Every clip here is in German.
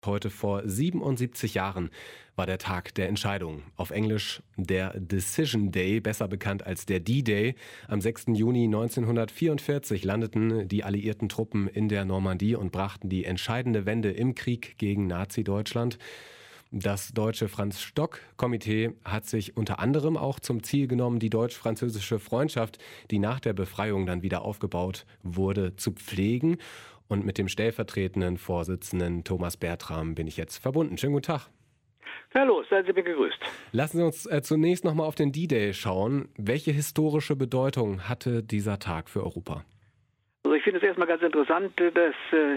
Heute vor 77 Jahren war der Tag der Entscheidung. Auf Englisch der Decision Day, besser bekannt als der D-Day. Am 6. Juni 1944 landeten die alliierten Truppen in der Normandie und brachten die entscheidende Wende im Krieg gegen Nazi-Deutschland. Das deutsche Franz-Stock-Komitee hat sich unter anderem auch zum Ziel genommen, die deutsch-französische Freundschaft, die nach der Befreiung dann wieder aufgebaut wurde, zu pflegen. Und mit dem stellvertretenden Vorsitzenden Thomas Bertram bin ich jetzt verbunden. Schönen guten Tag. Hallo, seien Sie mir gegrüßt. Lassen Sie uns zunächst nochmal auf den D-Day schauen. Welche historische Bedeutung hatte dieser Tag für Europa? Also ich finde es erstmal ganz interessant, dass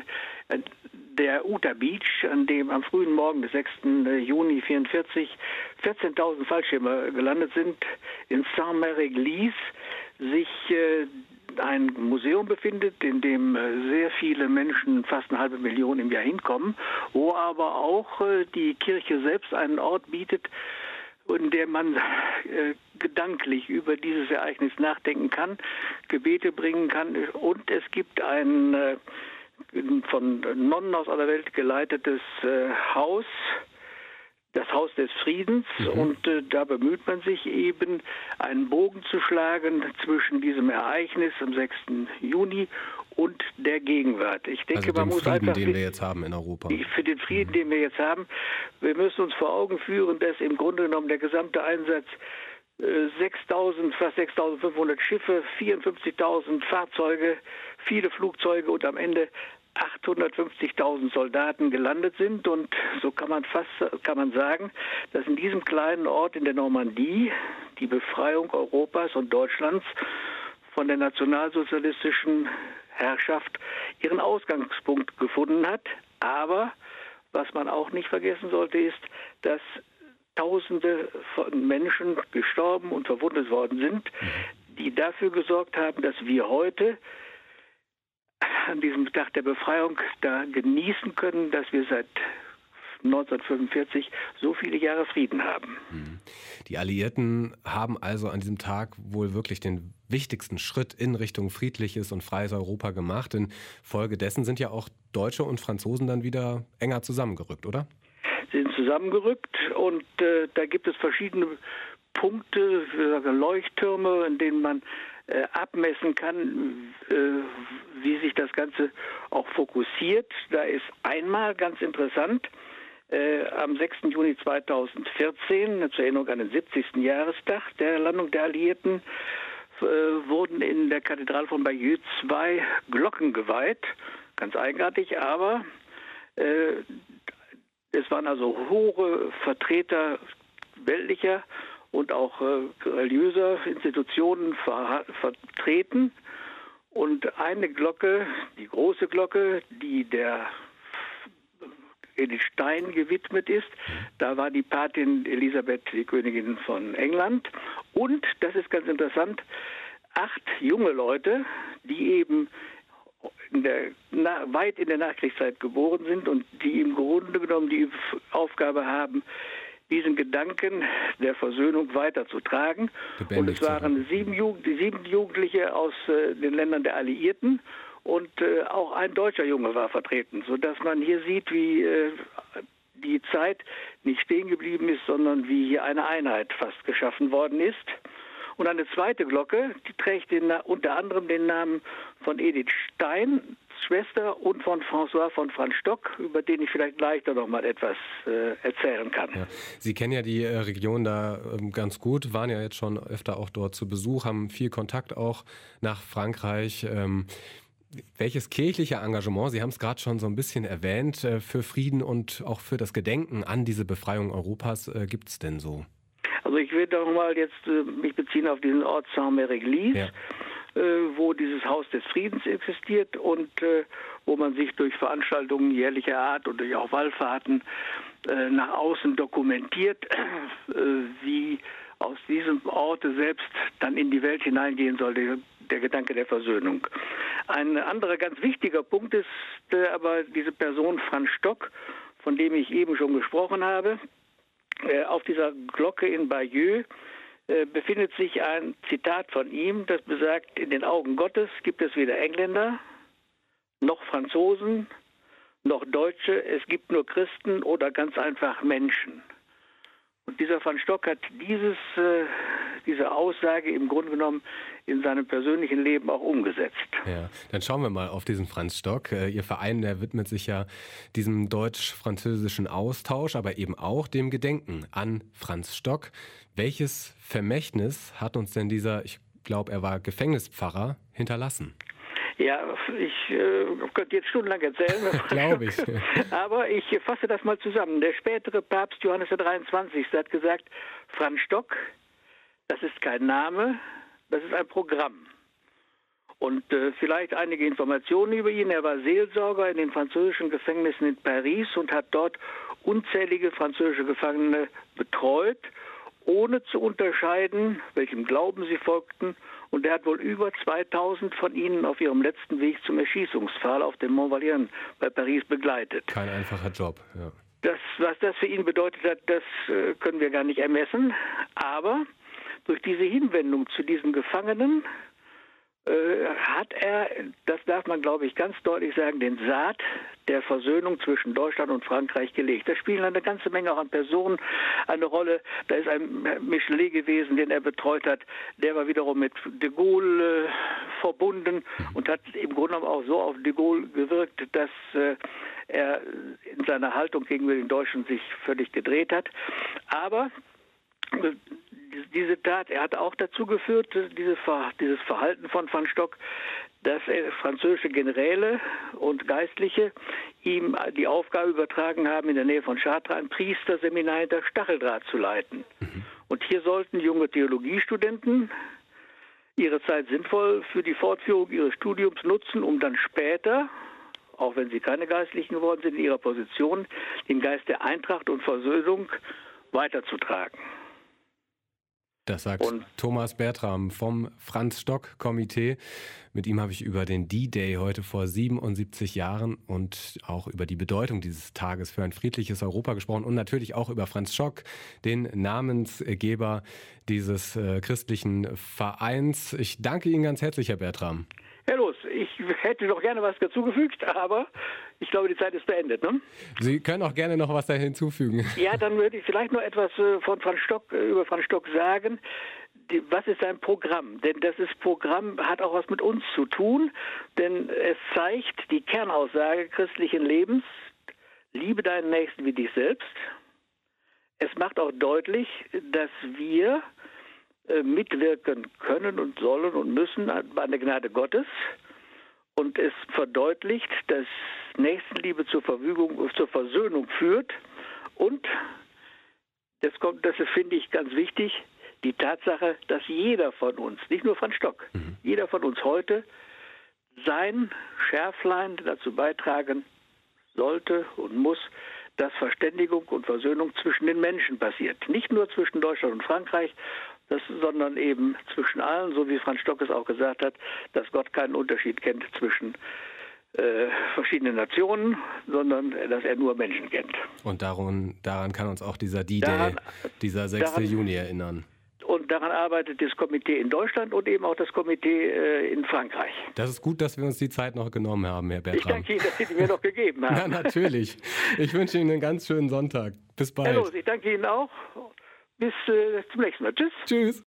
der Utah Beach, an dem am frühen Morgen des 6. Juni 1944 14.000 Fallschirme gelandet sind, in Saint-Mary-Glise sich ein Museum befindet, in dem sehr viele Menschen, fast 500.000 im Jahr hinkommen, wo aber auch die Kirche selbst einen Ort bietet, in dem man gedanklich über dieses Ereignis nachdenken kann, Gebete bringen kann, und es gibt ein von Nonnen aus aller Welt geleitetes Haus, das Haus des Friedens, und da bemüht man sich eben, einen Bogen zu schlagen zwischen diesem Ereignis am 6. Juni und der Gegenwart. Ich denke, Also man muss Frieden, einfach den wir jetzt haben in Europa. für den Frieden, den wir jetzt haben, wir müssen uns vor Augen führen, dass im Grunde genommen der gesamte Einsatz 6.000, fast 6.500 Schiffe, 54.000 Fahrzeuge, viele Flugzeuge und am Ende 850.000 Soldaten gelandet sind, und so kann man sagen, dass in diesem kleinen Ort in der Normandie die Befreiung Europas und Deutschlands von der nationalsozialistischen Herrschaft ihren Ausgangspunkt gefunden hat. Aber was man auch nicht vergessen sollte, ist, dass Tausende von Menschen gestorben und verwundet worden sind, die dafür gesorgt haben, dass wir heute an diesem Tag der Befreiung da genießen können, dass wir seit 1945 so viele Jahre Frieden haben. Die Alliierten haben also an diesem Tag wohl wirklich den wichtigsten Schritt in Richtung friedliches und freies Europa gemacht. Infolgedessen sind ja auch Deutsche und Franzosen dann wieder enger zusammengerückt, oder? Sie sind zusammengerückt, und da gibt es verschiedene Punkte, Leuchttürme, in denen man abmessen kann, wie sich das Ganze auch fokussiert. Da ist einmal ganz interessant, am 6. Juni 2014, zur Erinnerung an den 70. Jahrestag der Landung der Alliierten, wurden in der Kathedrale von Bayeux 2 Glocken geweiht. Ganz eigenartig, aber es waren also hohe Vertreter weltlicher und auch religiöser Institutionen vertreten. Und eine Glocke, die große Glocke, die der Edith Stein gewidmet ist, da war die Patin Elisabeth, die Königin von England. Und, das ist ganz interessant, 8 junge Leute, die eben weit in der Nachkriegszeit geboren sind und die im Grunde genommen die Aufgabe haben, diesen Gedanken der Versöhnung weiterzutragen. Und es waren 7 Jugendliche aus den Ländern der Alliierten, und auch ein deutscher Junge war vertreten, sodass man hier sieht, wie die Zeit nicht stehen geblieben ist, sondern wie hier eine Einheit fast geschaffen worden ist. Und eine zweite Glocke, die trägt unter anderem den Namen von Edith Stein, Schwester, und von François von Franz Stock, über den ich vielleicht gleich noch mal etwas erzählen kann. Ja. Sie kennen ja die Region da ganz gut, waren ja jetzt schon öfter auch dort zu Besuch, haben viel Kontakt auch nach Frankreich. Welches kirchliche Engagement, Sie haben es gerade schon so ein bisschen erwähnt, für Frieden und auch für das Gedenken an diese Befreiung Europas gibt es denn so? Also ich will doch mal jetzt mich beziehen auf diesen Ort Saint-Mary-Glise, wo dieses Haus des Friedens existiert und wo man sich durch Veranstaltungen jährlicher Art und durch auch Wallfahrten nach außen dokumentiert, wie aus diesem Orte selbst dann in die Welt hineingehen soll, der Gedanke der Versöhnung. Ein anderer ganz wichtiger Punkt ist aber diese Person Franz Stock, von dem ich eben schon gesprochen habe. Auf dieser Glocke in Bayeux befindet sich ein Zitat von ihm, das besagt: In den Augen Gottes gibt es weder Engländer, noch Franzosen, noch Deutsche, es gibt nur Christen oder ganz einfach Menschen. Und dieser Van Stock hat diese Aussage im Grunde genommen in seinem persönlichen Leben auch umgesetzt. Ja, dann schauen wir mal auf diesen Franz Stock. Ihr Verein, der widmet sich ja diesem deutsch-französischen Austausch, aber eben auch dem Gedenken an Franz Stock. Welches Vermächtnis hat uns denn dieser, ich glaube, er war Gefängnispfarrer, hinterlassen? Ja, ich könnte jetzt stundenlang erzählen. Glaube ich. Aber ich fasse das mal zusammen. Der spätere Papst Johannes der 23. hat gesagt, Franz Stock, das ist kein Name, das ist ein Programm. Und vielleicht einige Informationen über ihn. Er war Seelsorger in den französischen Gefängnissen in Paris und hat dort unzählige französische Gefangene betreut, ohne zu unterscheiden, welchem Glauben sie folgten. Und er hat wohl über 2000 von ihnen auf ihrem letzten Weg zum Erschießungspfahl auf dem Mont Valérien bei Paris begleitet. Kein einfacher Job, ja. Was das für ihn bedeutet hat, das können wir gar nicht ermessen. Aber durch diese Hinwendung zu diesen Gefangenen hat er, das darf man glaube ich ganz deutlich sagen, den Saat der Versöhnung zwischen Deutschland und Frankreich gelegt. Da spielen eine ganze Menge auch an Personen eine Rolle. Da ist ein Michelet gewesen, den er betreut hat. Der war wiederum mit de Gaulle verbunden und hat im Grunde genommen auch so auf de Gaulle gewirkt, dass er in seiner Haltung gegenüber den Deutschen sich völlig gedreht hat. Aber diese Tat, er hat auch dazu geführt, dieses Verhalten von Van Stock, dass französische Generäle und Geistliche ihm die Aufgabe übertragen haben, in der Nähe von Chartres ein Priesterseminar hinter Stacheldraht zu leiten. Und hier sollten junge Theologiestudenten ihre Zeit sinnvoll für die Fortführung ihres Studiums nutzen, um dann später, auch wenn sie keine Geistlichen geworden sind, in ihrer Position den Geist der Eintracht und Versöhnung weiterzutragen. Das sagt Thomas Bertram vom Franz-Stock-Komitee. Mit ihm habe ich über den D-Day heute vor 77 Jahren und auch über die Bedeutung dieses Tages für ein friedliches Europa gesprochen und natürlich auch über Franz Stock, den Namensgeber dieses christlichen Vereins. Ich danke Ihnen ganz herzlich, Herr Bertram. Herr Loos, ich hätte noch gerne was dazugefügt, aber ich glaube, die Zeit ist beendet. Ne? Sie können auch gerne noch was da hinzufügen. Ja, dann würde ich vielleicht noch etwas über Franz Stock sagen. Was ist sein Programm? Denn das Programm hat auch was mit uns zu tun, denn es zeigt die Kernaussage christlichen Lebens, liebe deinen Nächsten wie dich selbst. Es macht auch deutlich, dass wir mitwirken können und sollen und müssen an der Gnade Gottes. Und es verdeutlicht, dass Nächstenliebe zur Versöhnung führt. Und das finde ich ganz wichtig, die Tatsache, dass jeder von uns, nicht nur Franz Stock, jeder von uns heute sein Schärflein dazu beitragen sollte und muss, dass Verständigung und Versöhnung zwischen den Menschen passiert. Nicht nur zwischen Deutschland und Frankreich, sondern eben zwischen allen, so wie Franz Stock es auch gesagt hat, dass Gott keinen Unterschied kennt zwischen verschiedenen Nationen, sondern dass er nur Menschen kennt. Und daran kann uns auch dieser D-Day, dieser 6. Juni erinnern. Und daran arbeitet das Komitee in Deutschland und eben auch das Komitee in Frankreich. Das ist gut, dass wir uns die Zeit noch genommen haben, Herr Bertram. Ich danke Ihnen, dass Sie die mir noch gegeben haben. Ja, natürlich. Ich wünsche Ihnen einen ganz schönen Sonntag. Bis bald. Hallo, ich danke Ihnen auch. Bis zum nächsten Mal. Tschüss. Tschüss.